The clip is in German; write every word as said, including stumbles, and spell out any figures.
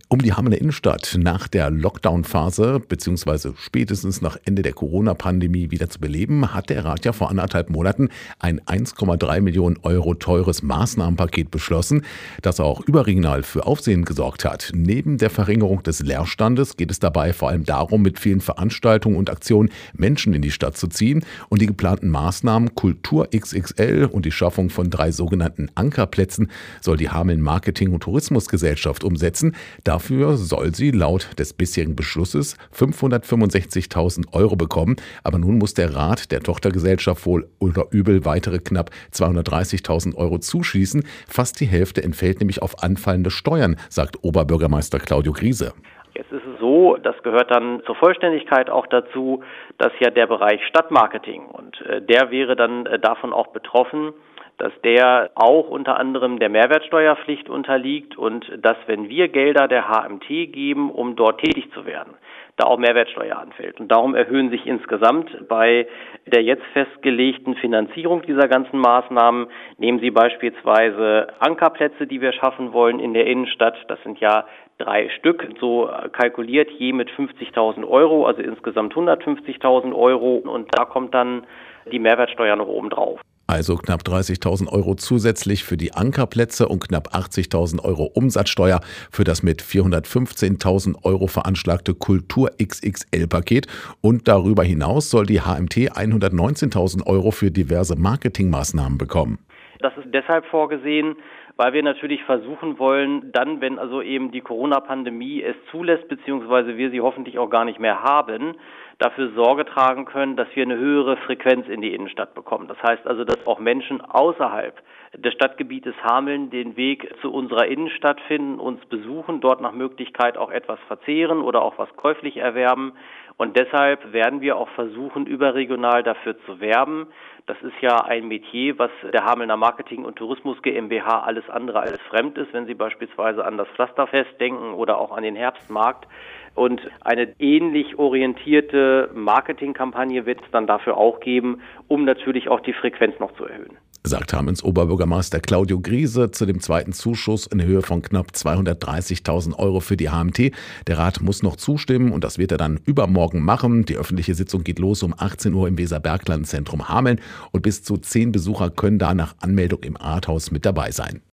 Um die Hamelner Innenstadt nach der Lockdown-Phase bzw. spätestens nach Ende der Corona-Pandemie wieder zu beleben, hat der Rat ja vor anderthalb Monaten ein eins Komma drei Millionen Euro teures Maßnahmenpaket beschlossen, das auch überregional für Aufsehen gesorgt hat. Neben der Verringerung des Leerstandes geht es dabei vor allem darum, mit vielen Veranstaltungen und Aktionen Menschen in die Stadt zu ziehen und die geplanten Maßnahmen Kultur X X L und die Schaffung von drei sogenannten Ankerplätzen soll die Hameln Marketing- und Tourismusgesellschaft umsetzen. Dafür soll sie laut des bisherigen Beschlusses fünfhundertfünfundsechzigtausend Euro bekommen. Aber nun muss der Rat der Tochtergesellschaft wohl oder übel weitere knapp zweihundertdreißigtausend Euro zuschießen. Fast die Hälfte entfällt nämlich auf anfallende Steuern, sagt Oberbürgermeister Claudio Griese. Jetzt ist es so, das gehört dann zur Vollständigkeit auch dazu, dass ja der Bereich Stadtmarketing und äh, der wäre dann äh, davon auch betroffen, dass der auch unter anderem der Mehrwertsteuerpflicht unterliegt und dass, wenn wir Gelder der H M T geben, um dort tätig zu werden, da auch Mehrwertsteuer anfällt. Und darum erhöhen sich insgesamt bei der jetzt festgelegten Finanzierung dieser ganzen Maßnahmen, nehmen Sie beispielsweise Ankerplätze, die wir schaffen wollen in der Innenstadt, das sind ja drei Stück, so kalkuliert je mit fünfzigtausend Euro, also insgesamt hundertfünfzigtausend Euro, und da kommt dann die Mehrwertsteuer noch oben drauf. Also knapp dreißigtausend Euro zusätzlich für die Ankerplätze und knapp achtzigtausend Euro Umsatzsteuer für das mit vierhundertfünfzehntausend Euro veranschlagte Kultur X X L-Paket. Und darüber hinaus soll die H M T hundertneunzehntausend Euro für diverse Marketingmaßnahmen bekommen. Das ist deshalb vorgesehen, weil wir natürlich versuchen wollen, dann, wenn also eben die Corona-Pandemie es zulässt, beziehungsweise wir sie hoffentlich auch gar nicht mehr haben, dafür Sorge tragen können, dass wir eine höhere Frequenz in die Innenstadt bekommen. Das heißt also, dass auch Menschen außerhalb des Stadtgebietes Hameln den Weg zu unserer Innenstadt finden, uns besuchen, dort nach Möglichkeit auch etwas verzehren oder auch was käuflich erwerben. Und deshalb werden wir auch versuchen, überregional dafür zu werben. Das ist ja ein Metier, was der Hamelner Marketing- und Tourismus GmbH alles andere als fremd ist, wenn Sie beispielsweise an das Pflasterfest denken oder auch an den Herbstmarkt. Und eine ähnlich orientierte Marketingkampagne wird es dann dafür auch geben, um natürlich auch die Frequenz noch zu erhöhen. Sagt Hamelns Oberbürgermeister Claudio Griese zu dem zweiten Zuschuss in Höhe von knapp zweihundertdreißigtausend Euro für die H M T. Der Rat muss noch zustimmen und das wird er dann übermorgen machen. Die öffentliche Sitzung geht los um achtzehn Uhr im Weserbergland-Zentrum Hameln und bis zu zehn Besucher können da nach Anmeldung im Rathaus mit dabei sein.